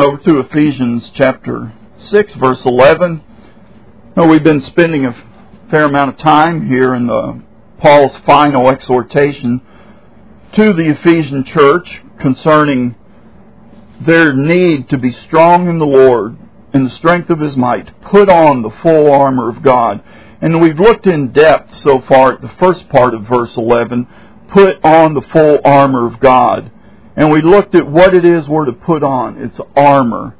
over to Ephesians chapter 6, verse 11. Now, we've been spending a fair amount of time here in Paul's final exhortation to the Ephesian church concerning their need to be strong in the Lord, in the strength of His might, put on the full armor of God. And we've looked in depth so far at the first part of verse 11, put on the full armor of God. And we looked at what it is we're to put on. It's armor.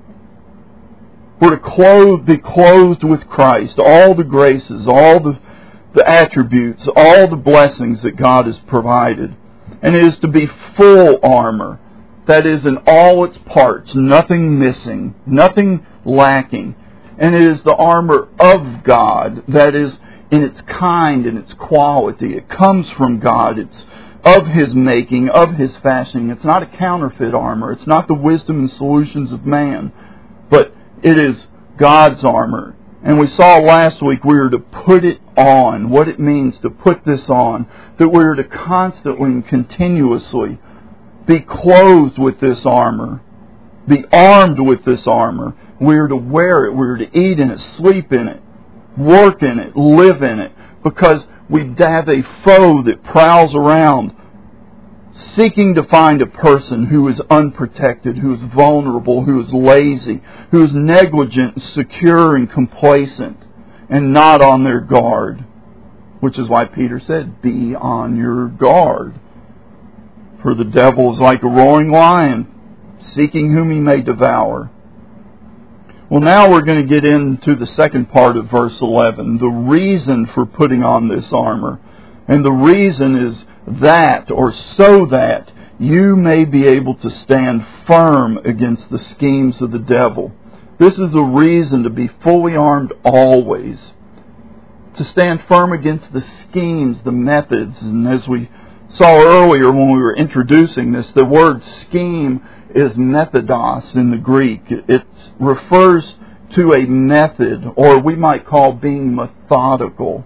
We're to be clothed with Christ, all the graces, all the attributes, all the blessings that God has provided. And it is to be full armor. That is, in all its parts, nothing missing, nothing lacking. And it is the armor of God, that is, in its kind and its quality. It comes from God. It's of His making, of His fashioning. It's not a counterfeit armor. It's not the wisdom and solutions of man. But it is God's armor. And we saw last week we are to put it on, what it means to put this on, that we are to constantly and continuously be clothed with this armor, be armed with this armor. We are to wear it, we are to eat in it, sleep in it, work in it, live in it, because we have a foe that prowls around seeking to find a person who is unprotected, who is vulnerable, who is lazy, who is negligent, secure, and complacent, and not on their guard. Which is why Peter said, be on your guard. For the devil is like a roaring lion, seeking whom he may devour. Well, now we're going to get into the second part of verse 11, the reason for putting on this armor. And the reason is that, or so that, you may be able to stand firm against the schemes of the devil. This is the reason to be fully armed always. To stand firm against the schemes, the methods. And as we saw earlier when we were introducing this, the word scheme is methodos in the Greek. It refers to a method, or we might call being methodical.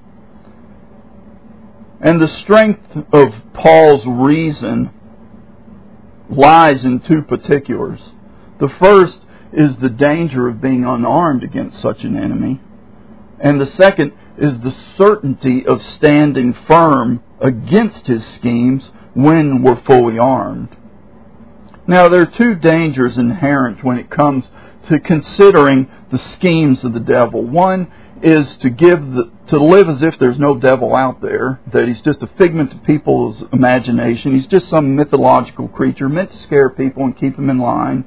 And the strength of Paul's reason lies in two particulars. The first is the danger of being unarmed against such an enemy. And the second is the certainty of standing firm against his schemes when we're fully armed. Now, there are two dangers inherent when it comes to considering the schemes of the devil. One is to live as if there's no devil out there, that he's just a figment of people's imagination. He's just some mythological creature meant to scare people and keep them in line.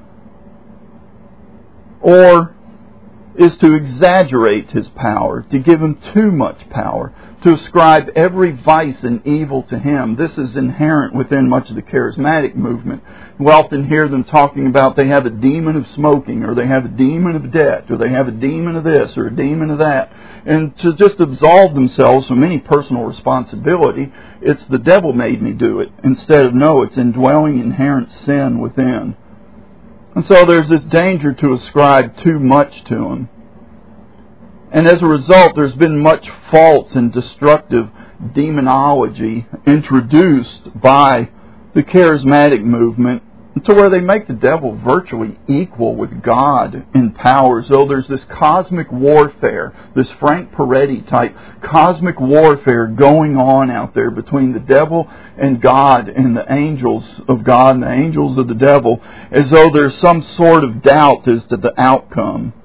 Or is to exaggerate his power, to give him too much power, to ascribe every vice and evil to him. This is inherent within much of the charismatic movement. We often hear them talking about they have a demon of smoking, or they have a demon of debt, or they have a demon of this, or a demon of that. And to just absolve themselves from any personal responsibility, it's the devil made me do it, instead of no, it's indwelling inherent sin within. And so there's this danger to ascribe too much to him. And as a result, there's been much false and destructive demonology introduced by the charismatic movement to where they make the devil virtually equal with God in power. So there's this cosmic warfare, this Frank Peretti type cosmic warfare going on out there between the devil and God, and the angels of God and the angels of the devil, as though there's some sort of doubt as to the outcome.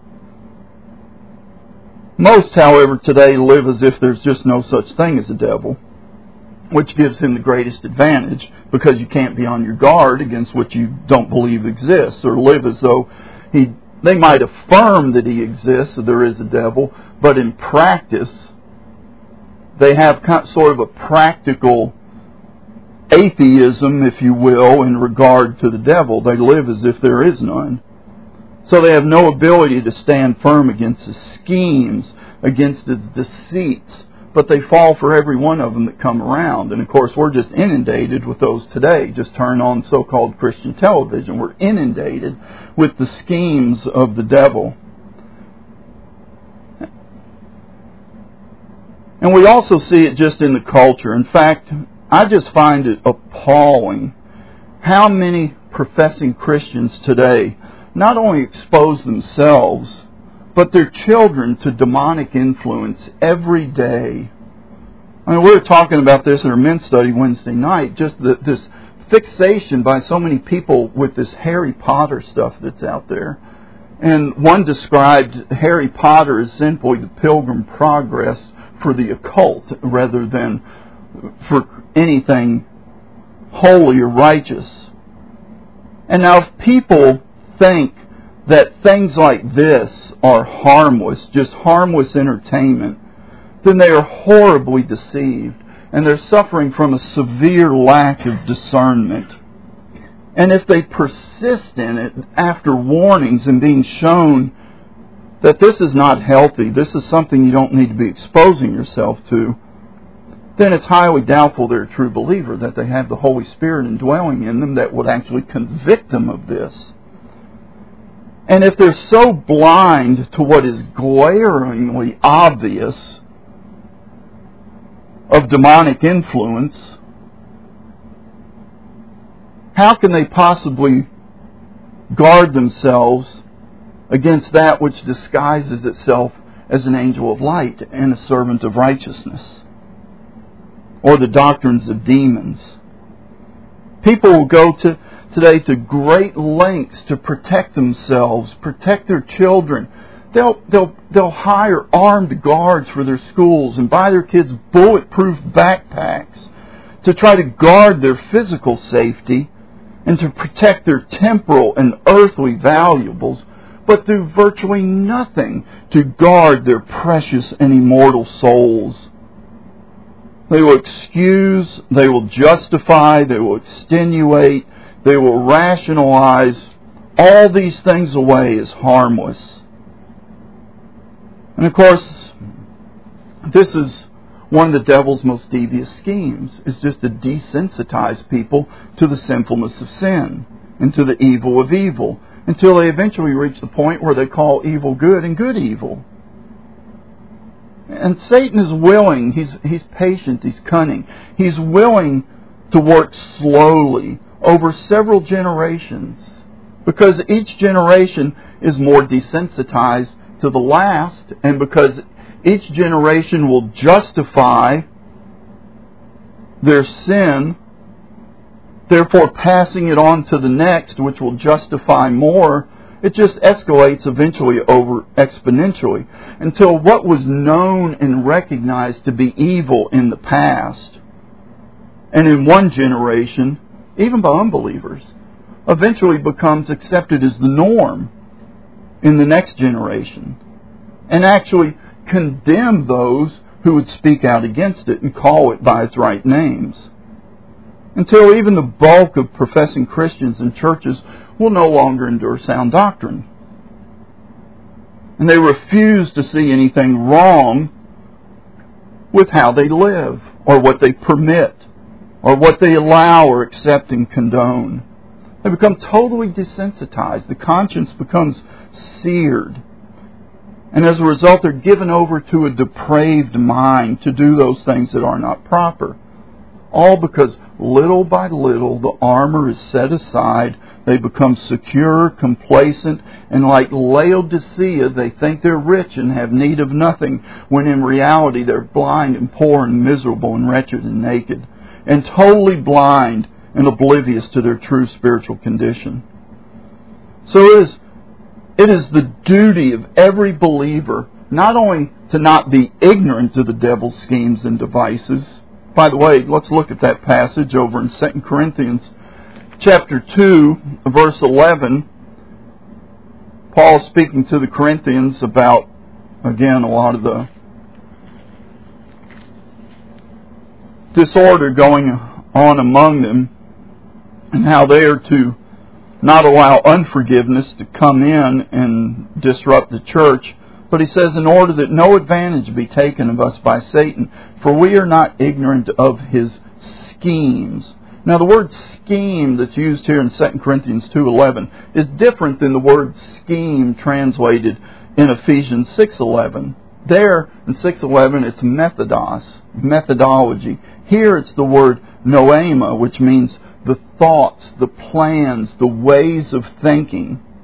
Most, however, today live as if there's just no such thing as a devil, which gives him the greatest advantage, because you can't be on your guard against what you don't believe exists, or live as though they might affirm that he exists, that there is a devil, but in practice they have sort of a practical atheism, if you will, in regard to the devil. They live as if there is none. So they have no ability to stand firm against his schemes, against his deceits, but they fall for every one of them that come around. And of course, we're just inundated with those today. Just turn on so-called Christian television. We're inundated with the schemes of the devil. And we also see it just in the culture. In fact, I just find it appalling how many professing Christians today not only expose themselves, but their children to demonic influence every day. I mean, we were talking about this in our men's study Wednesday night, just this fixation by so many people with this Harry Potter stuff that's out there. And one described Harry Potter as simply the Pilgrim Progress for the occult rather than for anything holy or righteous. And now if people think that things like this are harmless, just harmless entertainment, then they are horribly deceived, and they're suffering from a severe lack of discernment. And if they persist in it after warnings and being shown that this is not healthy, this is something you don't need to be exposing yourself to, then it's highly doubtful they're a true believer, that they have the Holy Spirit indwelling in them that would actually convict them of this. And if they're so blind to what is glaringly obvious of demonic influence, how can they possibly guard themselves against that which disguises itself as an angel of light and a servant of righteousness, or the doctrines of demons? People will go today to great lengths to protect themselves, protect their children. They'll hire armed guards for their schools and buy their kids bulletproof backpacks to try to guard their physical safety and to protect their temporal and earthly valuables, but do virtually nothing to guard their precious and immortal souls. They will excuse, they will justify, they will extenuate, they will rationalize all these things away as harmless. And of course, this is one of the devil's most devious schemes, is just to desensitize people to the sinfulness of sin and to the evil of evil, until they eventually reach the point where they call evil good and good evil. And Satan is willing, he's patient, he's cunning, he's willing to work slowly over several generations, because each generation is more desensitized to the last, and because each generation will justify their sin, therefore passing it on to the next, which will justify more. It just escalates eventually over exponentially until what was known and recognized to be evil in the past, and in one generation, even by unbelievers, eventually becomes accepted as the norm in the next generation, and actually condemn those who would speak out against it and call it by its right names, until even the bulk of professing Christians in churches will no longer endure sound doctrine. And they refuse to see anything wrong with how they live, or what they permit, or what they allow or accept and condone. They become totally desensitized. The conscience becomes seared. And as a result, they're given over to a depraved mind to do those things that are not proper. All because little by little the armor is set aside. They become secure, complacent, and like Laodicea, they think they're rich and have need of nothing, when in reality they're blind and poor and miserable and wretched and naked, and totally blind and oblivious to their true spiritual condition. So it is the duty of every believer not only to not be ignorant of the devil's schemes and devices. By the way, let's look at that passage over in 2 Corinthians chapter 2, verse 11. Paul speaking to the Corinthians about, again, a lot of the disorder going on among them, and how they are to not allow unforgiveness to come in and disrupt the church. But he says, in order that no advantage be taken of us by Satan, for we are not ignorant of his schemes. Now the word scheme that's used here in 2 Corinthians 2:11 is different than the word scheme translated in Ephesians 6:11. There in 6:11 it's methodos, methodology. Here it's the word noema, which means the thoughts, the plans, the ways of thinking.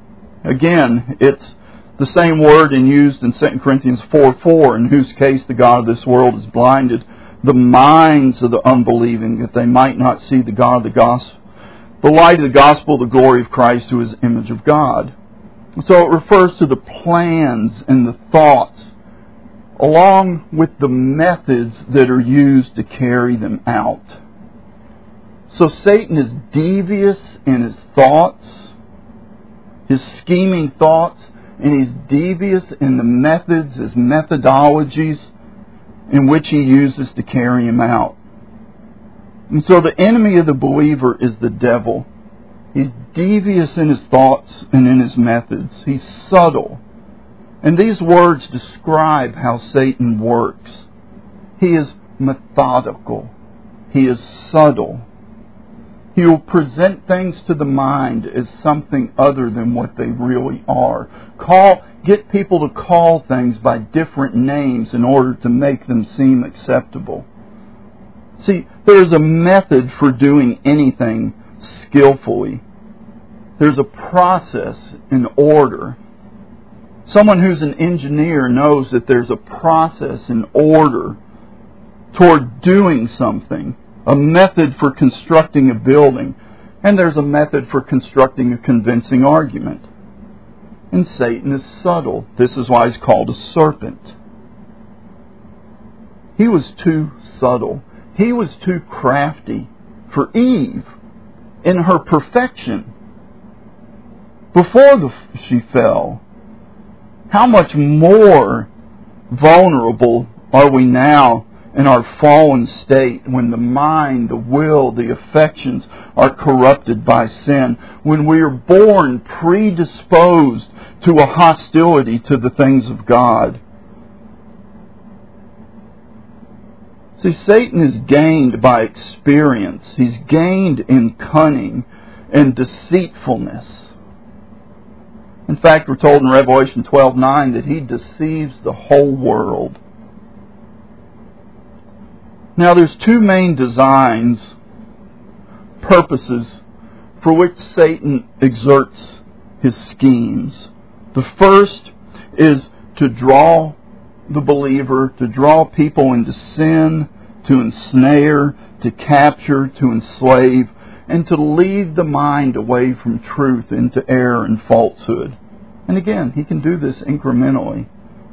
Again, it's the same word and used in 2 Corinthians 4:4, in whose case the God of this world has blinded the minds of the unbelieving, that they might not see the God of the gospel, the light of the gospel, the glory of Christ, who is the image of God. So it refers to the plans and the thoughts, along with the methods that are used to carry them out. So Satan is devious in his thoughts, his scheming thoughts, and he's devious in the methods, his methodologies in which he uses to carry him out. And so the enemy of the believer is the devil. He's devious in his thoughts and in his methods. He's subtle. And these words describe how Satan works. He is methodical. He is subtle. He will present things to the mind as something other than what they really are. Get people to call things by different names in order to make them seem acceptable. See, there's a method for doing anything skillfully. There's a process in order. Someone who's an engineer knows that there's a process in order toward doing something. A method for constructing a building. And there's a method for constructing a convincing argument. And Satan is subtle. This is why he's called a serpent. He was too subtle. He was too crafty for Eve in her perfection. Before she fell, how much more vulnerable are we now in our fallen state, when the mind, the will, the affections are corrupted by sin, when we are born predisposed to a hostility to the things of God. See, Satan is gained by experience. He's gained in cunning and deceitfulness. In fact, we're told in Revelation 12:9 that he deceives the whole world. Now, there's two main designs, purposes, for which Satan exerts his schemes. The first is to draw the believer, to draw people into sin, to ensnare, to capture, to enslave, and to lead the mind away from truth into error and falsehood. And again, he can do this incrementally.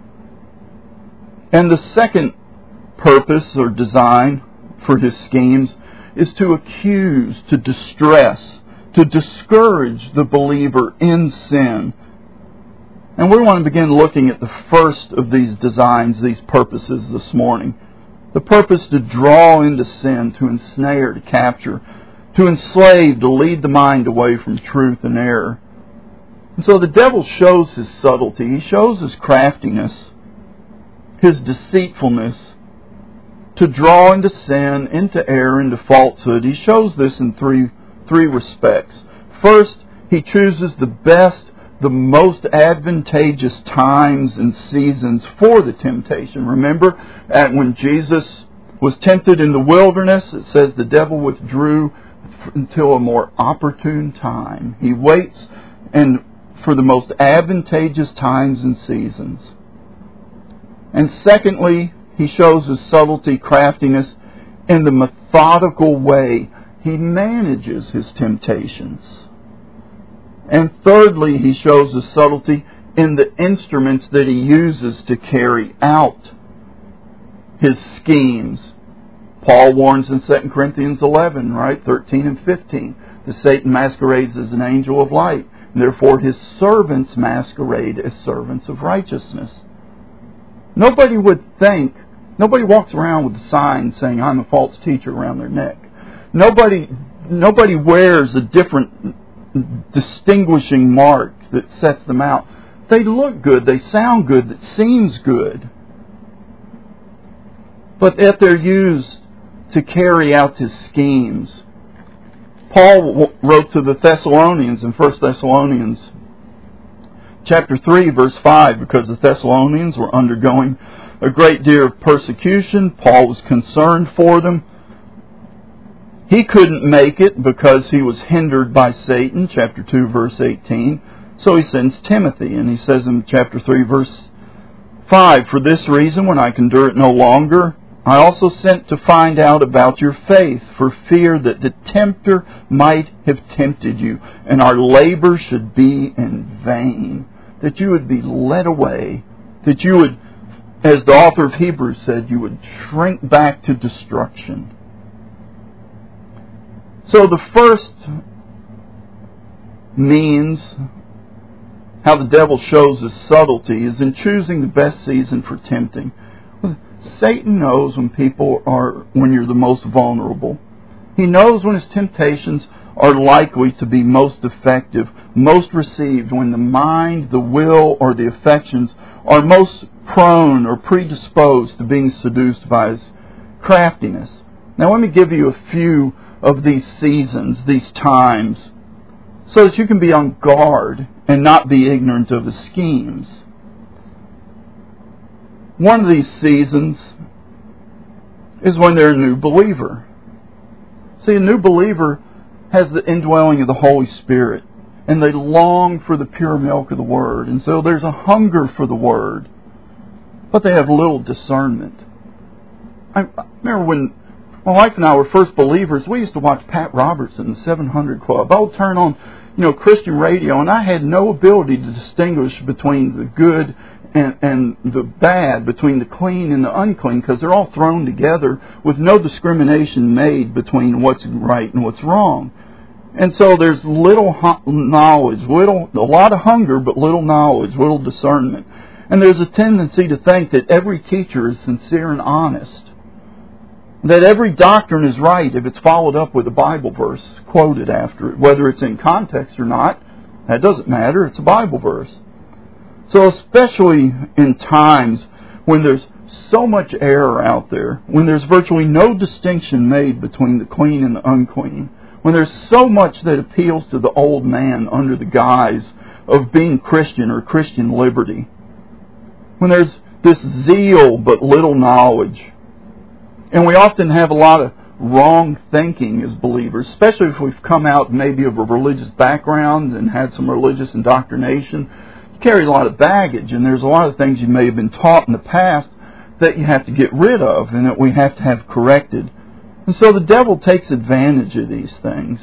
And the second purpose or design for his schemes is to accuse, to distress, to discourage the believer in sin. And we want to begin looking at the first of these designs, these purposes this morning. The purpose to draw into sin, to ensnare, to capture, to enslave, to lead the mind away from truth and error. And so the devil shows his subtlety, he shows his craftiness, his deceitfulness, to draw into sin, into error, into falsehood. He shows this in three respects. First, he chooses the best, the most advantageous times and seasons for the temptation. Remember, when Jesus was tempted in the wilderness, it says the devil withdrew until a more opportune time. He waits for the most advantageous times and seasons. And secondly, he shows his subtlety, craftiness, in the methodical way he manages his temptations. And thirdly, he shows his subtlety in the instruments that he uses to carry out his schemes. Paul warns in 2 Corinthians 11, 13 and 15, that Satan masquerades as an angel of light. And therefore his servants masquerade as servants of righteousness. Nobody walks around with a sign saying, "I'm a false teacher," around their neck. Nobody wears a different distinguishing mark that sets them out. They look good, they sound good, that seems good. But yet they're used to carry out his schemes. Paul wrote to the Thessalonians in 1 Thessalonians chapter 3, verse 5, because the Thessalonians were undergoing a great deal of persecution. Paul was concerned for them. He couldn't make it because he was hindered by Satan, chapter 2, verse 18. So he sends Timothy, and he says in chapter 3, verse 5, "For this reason, when I can endure it no longer, I also sent to find out about your faith, for fear that the tempter might have tempted you, and our labor should be in vain." That you would be led away, that you would, as the author of Hebrews said, you would shrink back to destruction. So the first means how the devil shows his subtlety is in choosing the best season for tempting. Satan knows when you're the most vulnerable. He knows when his temptations are likely to be most effective, most received, when the mind, the will, or the affections are most prone or predisposed to being seduced by his craftiness. Now let me give you a few of these seasons, these times, so that you can be on guard and not be ignorant of his schemes. One of these seasons is when they're a new believer. See, a new believer has the indwelling of the Holy Spirit, and they long for the pure milk of the Word. And so there's a hunger for the Word, but they have little discernment. I remember when my wife and I were first believers, we used to watch Pat Robertson, the 700 Club. I would turn on, Christian radio, and I had no ability to distinguish between the good and the bad, between the clean and the unclean, because they're all thrown together with no discrimination made between what's right and what's wrong. And so there's little knowledge, a lot of hunger, but little knowledge, little discernment. And there's a tendency to think that every teacher is sincere and honest, that every doctrine is right if it's followed up with a Bible verse quoted after it. Whether it's in context or not, that doesn't matter. It's a Bible verse. So especially in times when there's so much error out there, when there's virtually no distinction made between the clean and the unclean, when there's so much that appeals to the old man under the guise of being Christian or Christian liberty, when there's this zeal but little knowledge, and we often have a lot of wrong thinking as believers, especially if we've come out maybe of a religious background and had some religious indoctrination. You carry a lot of baggage, and there's a lot of things you may have been taught in the past that you have to get rid of and that we have to have corrected. And so the devil takes advantage of these things.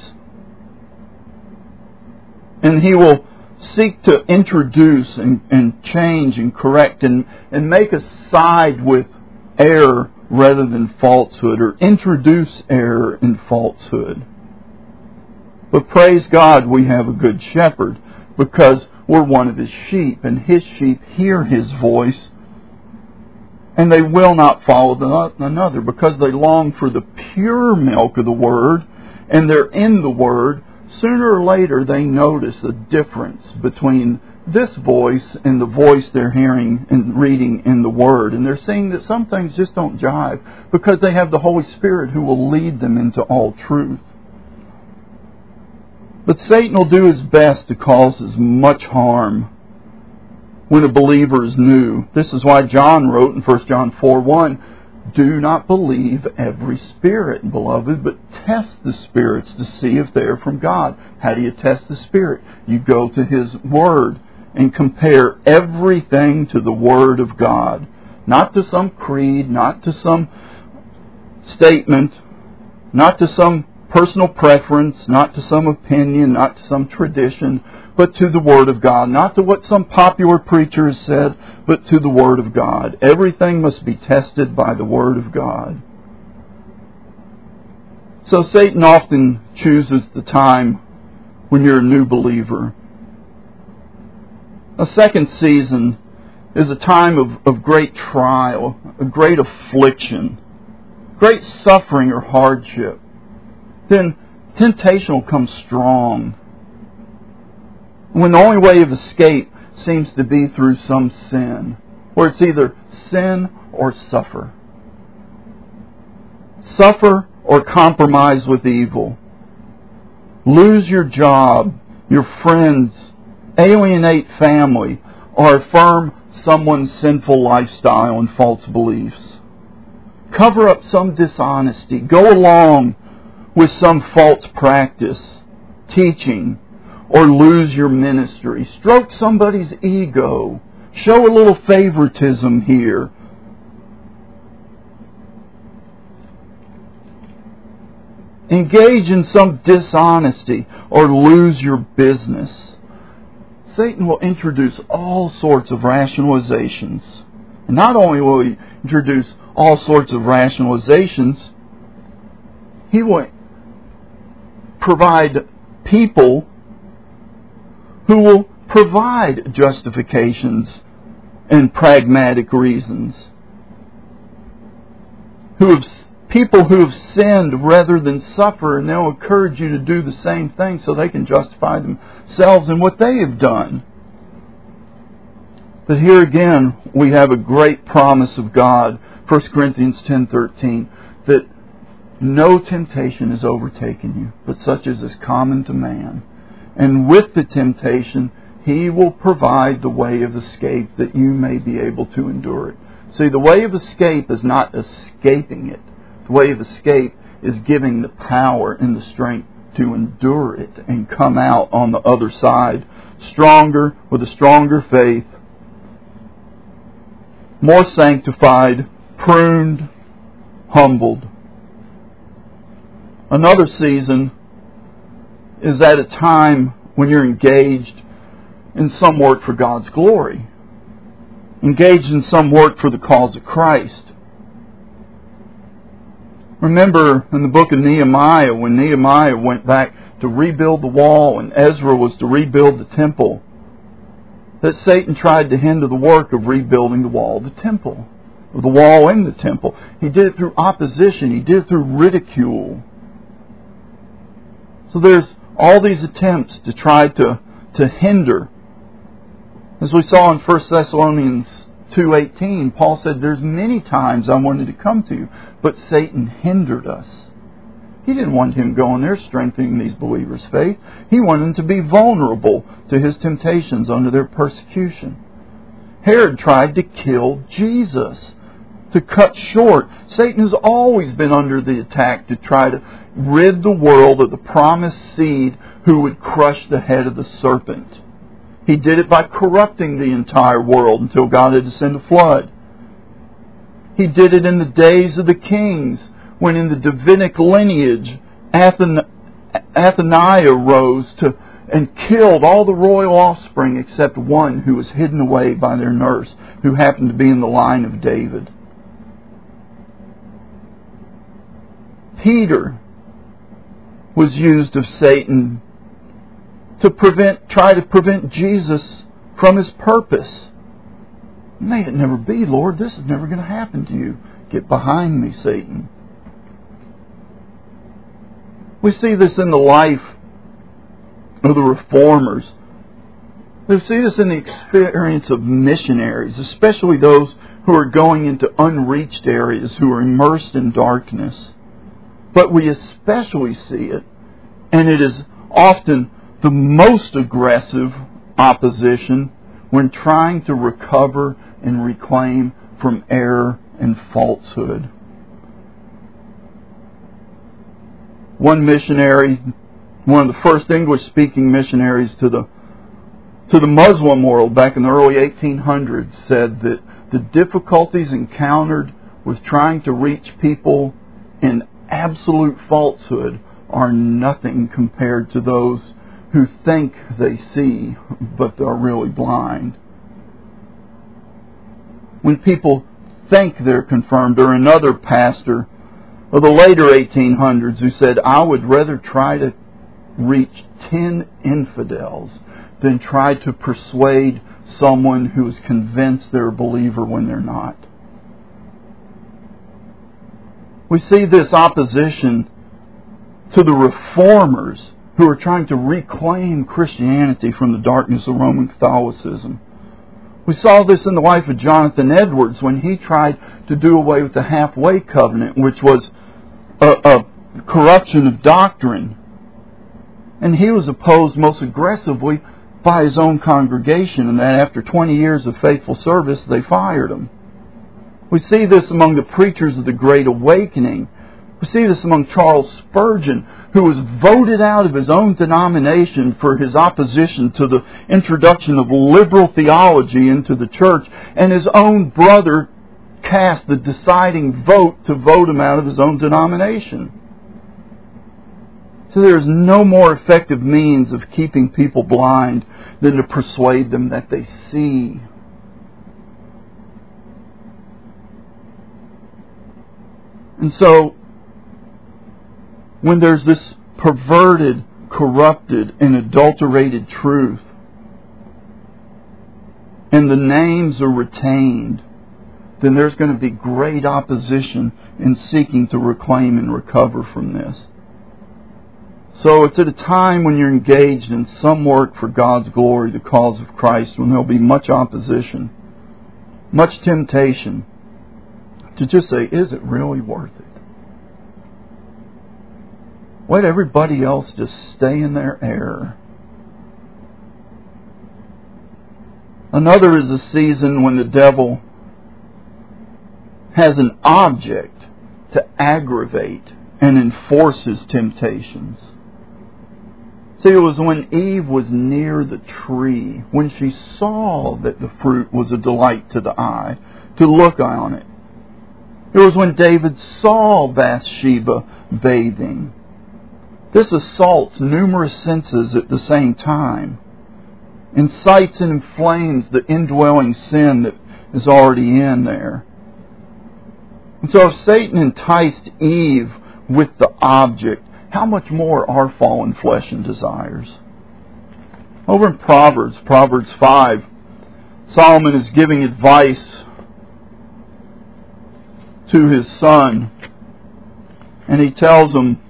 And he will seek to introduce and change and correct and make us side with error rather than falsehood, or introduce error and falsehood. But praise God, we have a good shepherd, because we're one of his sheep, and his sheep hear his voice, and they will not follow another, because they long for the pure milk of the Word, and they're in the Word. Sooner or later they notice a difference between this voice and the voice they're hearing and reading in the Word. And they're seeing that some things just don't jive, because they have the Holy Spirit who will lead them into all truth. But Satan will do his best to cause as much harm when a believer is new. This is why John wrote in 1 John 4:1, "Do not believe every spirit, beloved, but test the spirits to see if they are from God." How do you test the Spirit? You go to His Word and compare everything to the Word of God. Not to some creed, not to some statement, not to some personal preference, not to some opinion, not to some tradition, but to the Word of God. Not to what some popular preacher has said, but to the Word of God. Everything must be tested by the Word of God. So Satan often chooses the time when you're a new believer. A second season is a time of great trial, a great affliction, great suffering or hardship. Then temptation will come strong, when the only way of escape seems to be through some sin, where it's either sin or suffer. Suffer or compromise with evil. Lose your job, your friends, alienate family, or affirm someone's sinful lifestyle and false beliefs. Cover up some dishonesty. Go along with some false practice, teaching, or lose your ministry. Stroke somebody's ego. Show a little favoritism here. Engage in some dishonesty or lose your business. Satan will introduce all sorts of rationalizations. And not only will he introduce all sorts of rationalizations, he will provide people who will provide justifications and pragmatic reasons. People who have sinned rather than suffer, and they'll encourage you to do the same thing so they can justify themselves in what they have done. But here again, we have a great promise of God, 1 Corinthians 10:13, that no temptation has overtaken you, but such as is common to man. And with the temptation, He will provide the way of escape that you may be able to endure it. See, the way of escape is not escaping it. The way of escape is giving the power and the strength to endure it and come out on the other side stronger, with a stronger faith, more sanctified, pruned, humbled. Another season is at a time when you're engaged in some work for God's glory. Engaged in some work for the cause of Christ. Remember in the book of Nehemiah, when Nehemiah went back to rebuild the wall and Ezra was to rebuild the temple, that Satan tried to hinder the work of rebuilding the wall of the temple, of the wall in the temple. He did it through opposition. He did it through ridicule. So there's all these attempts to try to hinder. As we saw in 1 Thessalonians 2:18, Paul said, there's many times I wanted to come to you, but Satan hindered us. He didn't want him going there strengthening these believers' faith. He wanted them to be vulnerable to his temptations under their persecution. Herod tried to kill Jesus, to cut short. Satan has always been under the attack to try to rid the world of the promised seed who would crush the head of the serpent. He did it by corrupting the entire world until God had to send a flood. He did it in the days of the kings, when in the Davidic lineage, Athaliah rose and killed all the royal offspring except one who was hidden away by their nurse, who happened to be in the line of David. Peter was used of Satan to try to prevent Jesus from His purpose. May it never be, Lord. This is never going to happen to you. Get behind me, Satan. We see this in the life of the reformers. We see this in the experience of missionaries, especially those who are going into unreached areas, who are immersed in darkness. But we especially see it, and it is often the most aggressive opposition when trying to recover and reclaim from error and falsehood. One missionary, one of the first English-speaking missionaries to the Muslim world back in the early 1800s, said that the difficulties encountered with trying to reach people in absolute falsehood are nothing compared to those who think they see, but are really blind. When people think they're confirmed, or another pastor of the later 1800s who said, I would rather try to reach 10 infidels than try to persuade someone who is convinced they're a believer when they're not. We see this opposition to the reformers who are trying to reclaim Christianity from the darkness of Roman Catholicism. We saw this in the life of Jonathan Edwards when he tried to do away with the halfway covenant, which was a corruption of doctrine. And he was opposed most aggressively by his own congregation, and that after 20 years of faithful service, they fired him. We see this among the preachers of the Great Awakening We see this among Charles Spurgeon, who was voted out of his own denomination for his opposition to the introduction of liberal theology into the church, and his own brother cast the deciding vote to vote him out of his own denomination. So there is no more effective means of keeping people blind than to persuade them that they see. And so, when there's this perverted, corrupted, and adulterated truth, and the names are retained, then there's going to be great opposition in seeking to reclaim and recover from this. So it's at a time when you're engaged in some work for God's glory, the cause of Christ, when there'll be much opposition, much temptation to just say, is it really worth it? Let everybody else just stay in their error. Another is a season when the devil has an object to aggravate and enforce his temptations. See, it was when Eve was near the tree, when she saw that the fruit was a delight to the eye, to look on it. It was when David saw Bathsheba bathing. This assaults numerous senses at the same time, incites and inflames the indwelling sin that is already in there. And so if Satan enticed Eve with the object, how much more our fallen flesh and desires? Over in Proverbs 5, Solomon is giving advice to his son, and he tells him,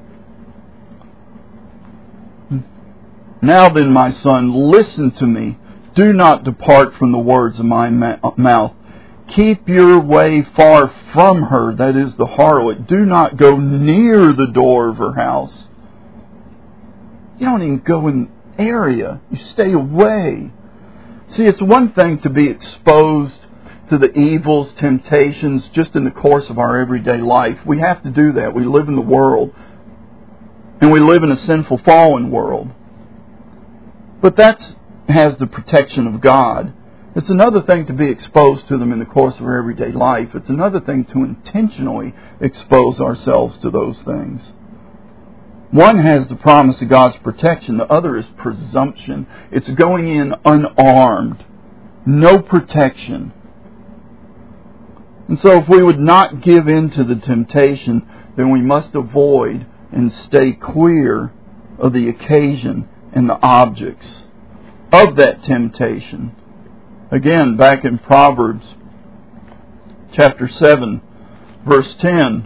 "Now then, my son, listen to me. Do not depart from the words of my mouth. Keep your way far from her," that is the harlot. "Do not go near the door of her house." You don't even go in the area. You stay away. See, it's one thing to be exposed to the evils, temptations, just in the course of our everyday life. We have to do that. We live in the world. And we live in a sinful, fallen world. But that has the protection of God. It's another thing to be exposed to them in the course of our everyday life. It's another thing to intentionally expose ourselves to those things. One has the promise of God's protection. The other is presumption. It's going in unarmed. No protection. And so if we would not give in to the temptation, then we must avoid and stay clear of the occasion and the objects of that temptation. Again, back in Proverbs chapter 7, verse 10,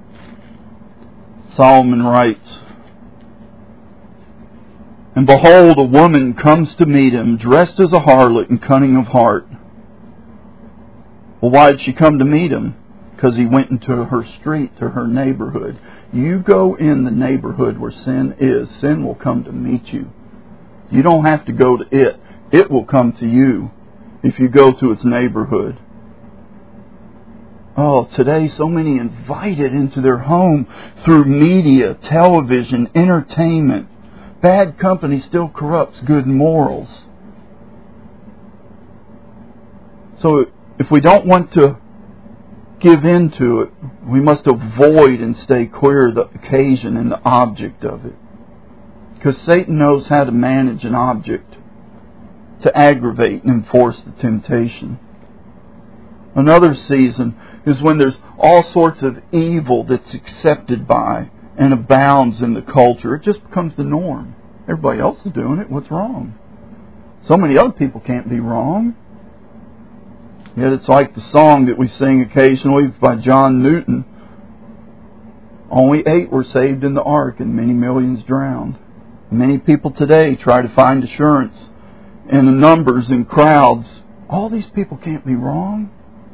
Solomon writes, "And behold, a woman comes to meet him, dressed as a harlot and cunning of heart." Well, why did she come to meet him? Because he went into her street, to her neighborhood. You go in the neighborhood where sin is, sin will come to meet you. You don't have to go to it. It will come to you if you go to its neighborhood. Oh, today so many invited into their home through media, television, entertainment. Bad company still corrupts good morals. So if we don't want to give in to it, we must avoid and stay clear of the occasion and the object of it. Because Satan knows how to manage an object to aggravate and enforce the temptation. Another season is when there's all sorts of evil that's accepted by and abounds in the culture. It just becomes the norm. Everybody else is doing it. What's wrong? So many other people can't be wrong. Yet it's like the song that we sing occasionally by John Newton. Only 8 were saved in the ark and many millions drowned. Many people today try to find assurance in the numbers and crowds. All these people can't be wrong.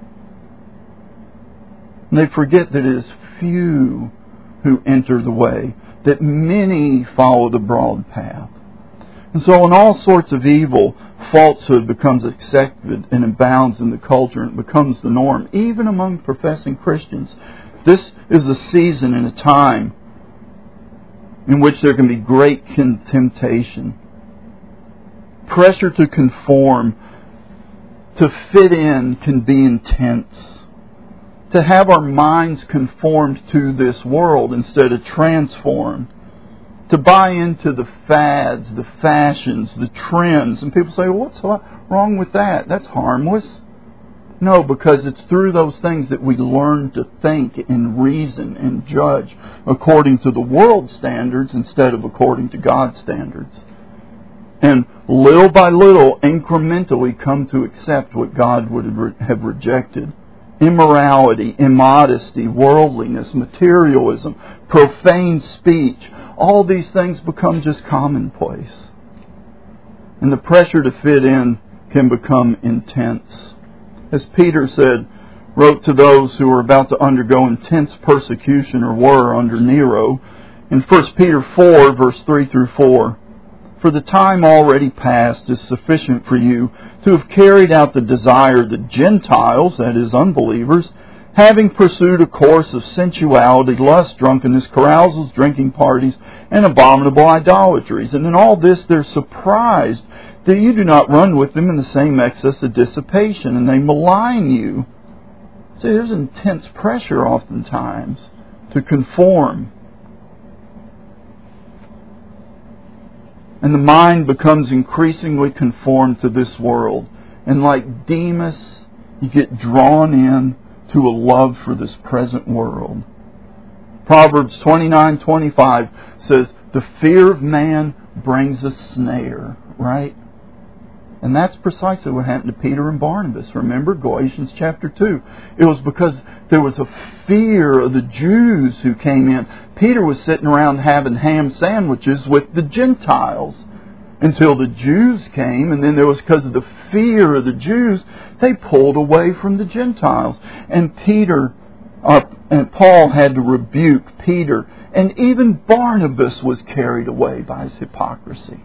And they forget that it is few who enter the way, that many follow the broad path. And so in all sorts of evil, falsehood becomes accepted and abounds in the culture and it becomes the norm, even among professing Christians. This is a season and a time in which there can be great temptation. Pressure to conform, to fit in, can be intense. To have our minds conformed to this world instead of transformed. To buy into the fads, the fashions, the trends. And people say, well, what's wrong with that? That's harmless. No, because it's through those things that we learn to think and reason and judge according to the world's standards instead of according to God's standards. And little by little, incrementally come to accept what God would have rejected. Immorality, immodesty, worldliness, materialism, profane speech. All these things become just commonplace. And the pressure to fit in can become intense. As Peter wrote to those who were about to undergo intense persecution or were under Nero, in 1 Peter 4, verse 3 through 4, "For the time already past is sufficient for you to have carried out the desire of the Gentiles," that is, unbelievers, "having pursued a course of sensuality, lust, drunkenness, carousals, drinking parties, and abominable idolatries. And in all this they're surprised that you do not run with them in the same excess of dissipation, and they malign you." See, there's intense pressure oftentimes to conform. And the mind becomes increasingly conformed to this world. And like Demas, you get drawn in to a love for this present world. Proverbs 29:25 says, "The fear of man brings a snare," right? And that's precisely what happened to Peter and Barnabas. Remember Galatians chapter 2. It was because there was a fear of the Jews who came in. Peter was sitting around having ham sandwiches with the Gentiles until the Jews came, and then there was, because of the fear of the Jews, they pulled away from the Gentiles. And Paul had to rebuke Peter, and even Barnabas was carried away by his hypocrisy.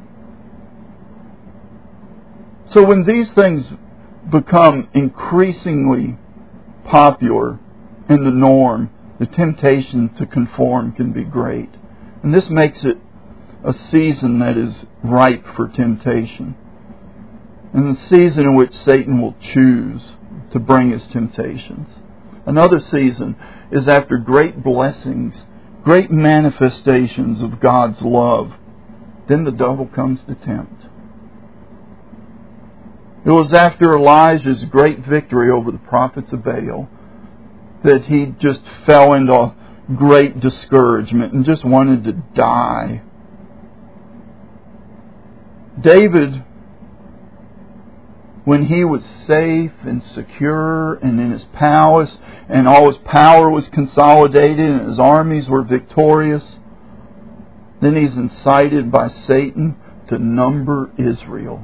So when these things become increasingly popular in the norm, the temptation to conform can be great. And this makes it a season that is ripe for temptation. And a season in which Satan will choose to bring his temptations. Another season is after great blessings, great manifestations of God's love. Then the devil comes to tempt. It was after Elijah's great victory over the prophets of Baal that he just fell into great discouragement and just wanted to die. David, when he was safe and secure and in his palace and all his power was consolidated and his armies were victorious, then he's incited by Satan to number Israel.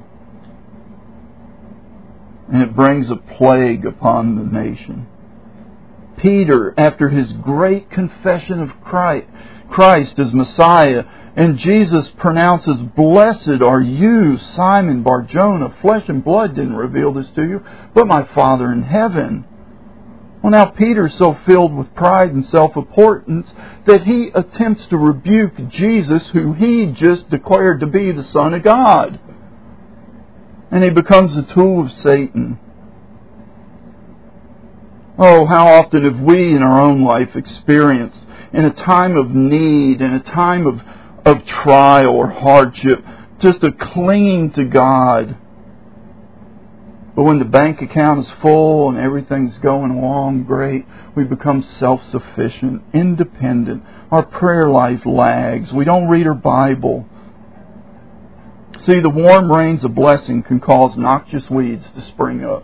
And it brings a plague upon the nation. Peter, after his great confession of Christ as Messiah, and Jesus pronounces, "Blessed are you, Simon Bar-Jonah, flesh and blood didn't reveal this to you, but my Father in heaven." Well, now Peter's so filled with pride and self-importance that he attempts to rebuke Jesus, who he just declared to be the Son of God. And he becomes a tool of Satan. Oh, how often have we in our own life experienced, in a time of need, in a time of trial or hardship, just a clinging to God. But when the bank account is full and everything's going along great, we become self-sufficient, independent. Our prayer life lags. We don't read our Bible. See, the warm rains of blessing can cause noxious weeds to spring up.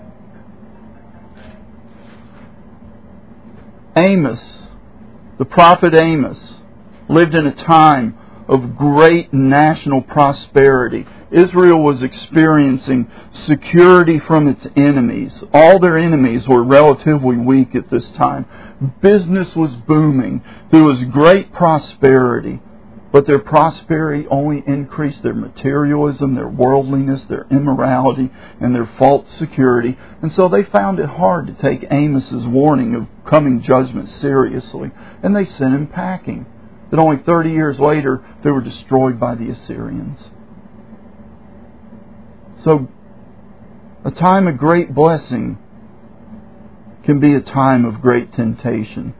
Amos, the prophet Amos, lived in a time of great national prosperity. Israel was experiencing security from its enemies. All their enemies were relatively weak at this time. Business was booming. There was great prosperity. But their prosperity only increased their materialism, their worldliness, their immorality, and their false security. And so they found it hard to take Amos's warning of coming judgment seriously, and they sent him packing. That only 30 years later, they were destroyed by the Assyrians. So, a time of great blessing can be a time of great temptation.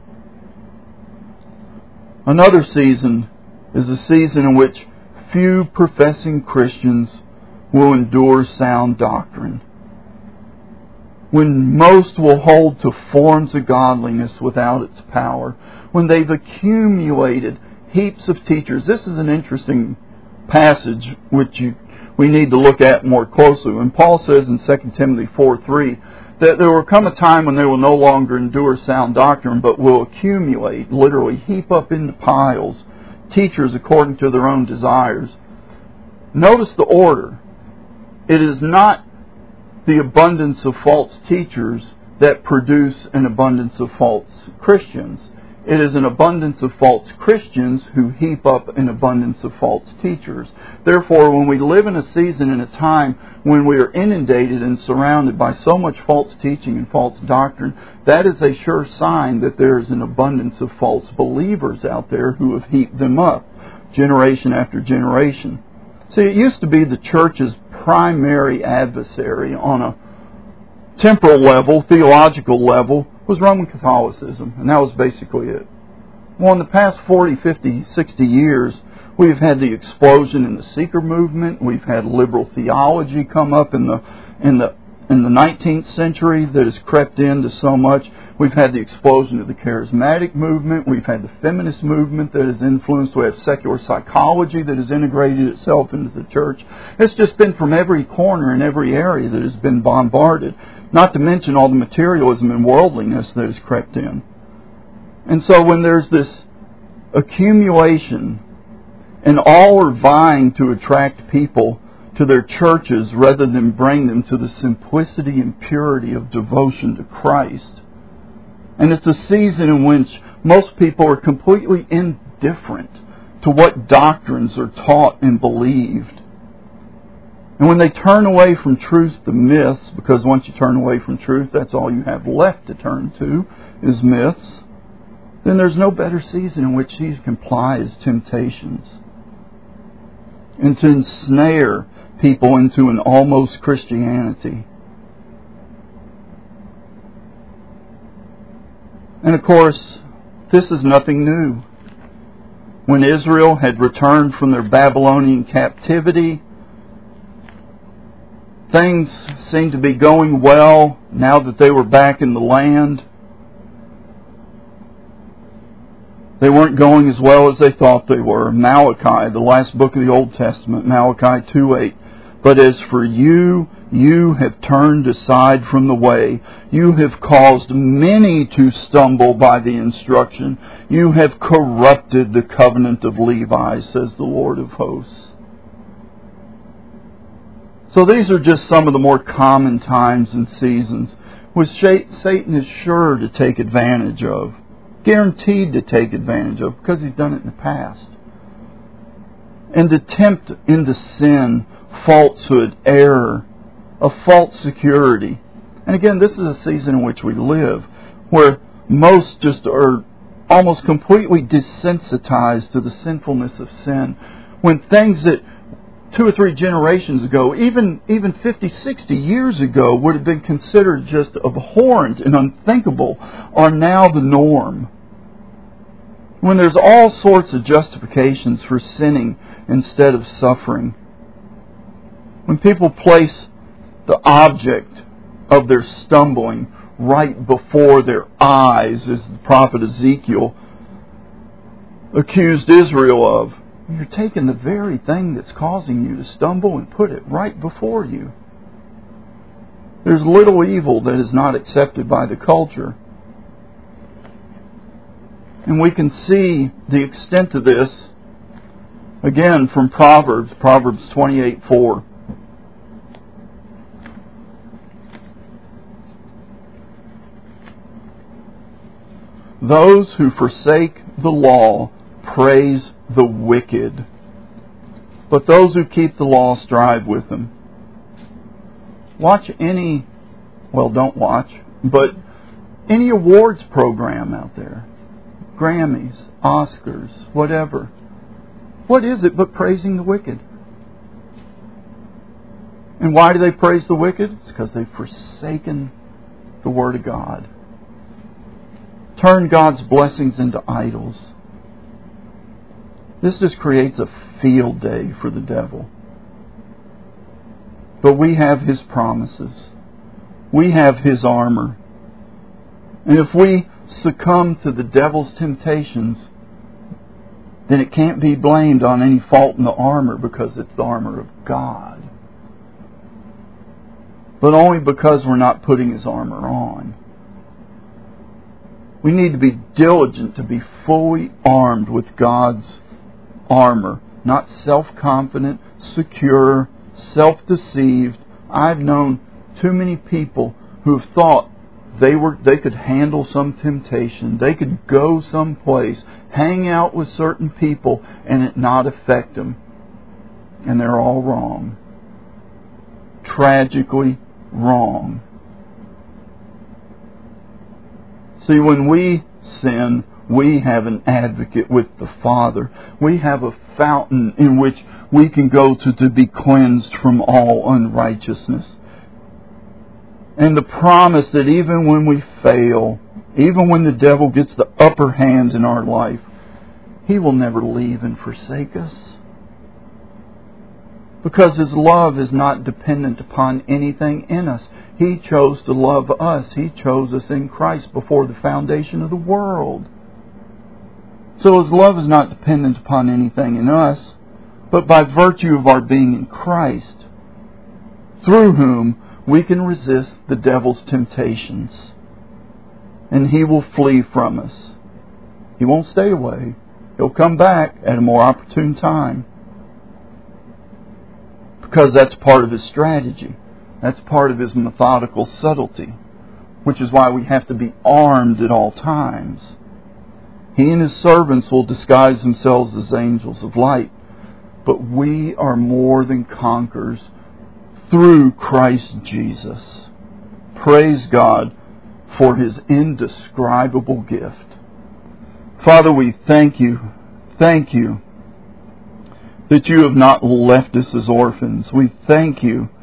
Another season is a season in which few professing Christians will endure sound doctrine. When most will hold to forms of godliness without its power. When they've accumulated heaps of teachers. This is an interesting passage which we need to look at more closely. When Paul says in 2 Timothy 4:3 that there will come a time when they will no longer endure sound doctrine, but will accumulate, literally heap up into piles, teachers according to their own desires. Notice the order. It is not the abundance of false teachers that produce an abundance of false Christians. It is an abundance of false Christians who heap up an abundance of false teachers. Therefore, when we live in a season and a time when we are inundated and surrounded by so much false teaching and false doctrine, that is a sure sign that there is an abundance of false believers out there who have heaped them up, generation after generation. See, it used to be the church's primary adversary on a temporal level, theological level, was Roman Catholicism, and that was basically it. Well, in the past 40, 50, 60 years, we've had the explosion in the seeker movement. We've had liberal theology come up in the 19th century that has crept into so much. We've had the explosion of the charismatic movement. We've had the feminist movement that has influenced. We have secular psychology that has integrated itself into the church. It's just been from every corner and every area that has been bombarded. Not to mention all the materialism and worldliness that has crept in. And so when there's this accumulation and all are vying to attract people to their churches rather than bring them to the simplicity and purity of devotion to Christ. And it's a season in which most people are completely indifferent to what doctrines are taught and believed. And when they turn away from truth to myths, because once you turn away from truth, that's all you have left to turn to is myths, then there's no better season in which these can ply as temptations. And to ensnare people into an almost Christianity. And of course, this is nothing new. When Israel had returned from their Babylonian captivity, things seemed to be going well now that they were back in the land. They weren't going as well as they thought they were. Malachi, the last book of the Old Testament, Malachi 2:8. But as for you, you have turned aside from the way. You have caused many to stumble by the instruction. You have corrupted the covenant of Levi, says the Lord of hosts. So these are just some of the more common times and seasons which Satan is sure to take advantage of. Guaranteed to take advantage of because he's done it in the past. And to tempt into sin, falsehood, error, a false security. And again, this is a season in which we live, where most just are almost completely desensitized to the sinfulness of sin. When things that 2 or 3 generations ago, even 50, 60 years ago, would have been considered just abhorrent and unthinkable, are now the norm. When there's all sorts of justifications for sinning instead of suffering. When people place the object of their stumbling right before their eyes, as the prophet Ezekiel accused Israel of, you're taking the very thing that's causing you to stumble and put it right before you. There's little evil that is not accepted by the culture. And we can see the extent of this, again, from Proverbs 28:4. Those who forsake the law praise the wicked, but those who keep the law strive with them. Don't watch, but any awards program out there. Grammys, Oscars, whatever. What is it but praising the wicked? And why do they praise the wicked? It's because they've forsaken the Word of God. Turn God's blessings into idols. This just creates a field day for the devil. But we have His promises. We have His armor. And if we succumb to the devil's temptations, then it can't be blamed on any fault in the armor, because it's the armor of God. But only because we're not putting His armor on. We need to be diligent to be fully armed with God's armor, not self-confident, secure, self-deceived. I've known too many people who have thought they could handle some temptation, they could go someplace, hang out with certain people, and it not affect them. And they're all wrong. Tragically wrong. See, when we sin, we have an advocate with the Father. We have a fountain in which we can go to be cleansed from all unrighteousness. And the promise that even when we fail, even when the devil gets the upper hand in our life, He will never leave and forsake us. Because His love is not dependent upon anything in us. He chose to love us. He chose us in Christ before the foundation of the world. So His love is not dependent upon anything in us, but by virtue of our being in Christ, through whom we can resist the devil's temptations. And he will flee from us. He won't stay away. He'll come back at a more opportune time. Because that's part of his strategy. That's part of his methodical subtlety. Which is why we have to be armed at all times. He and His servants will disguise themselves as angels of light. But we are more than conquerors through Christ Jesus. Praise God for His indescribable gift. Father, we thank You that You have not left us as orphans. We thank You